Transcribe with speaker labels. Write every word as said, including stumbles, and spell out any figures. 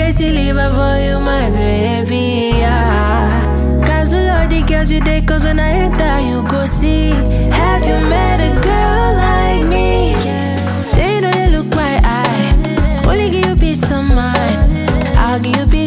Speaker 1: waiting leave for you, my baby. Yeah. Cancel all the girls you date, cause when I enter, you go see. Have you met a girl like me? Say you know you look my eye. Only give you peace of mind. I'll give you peace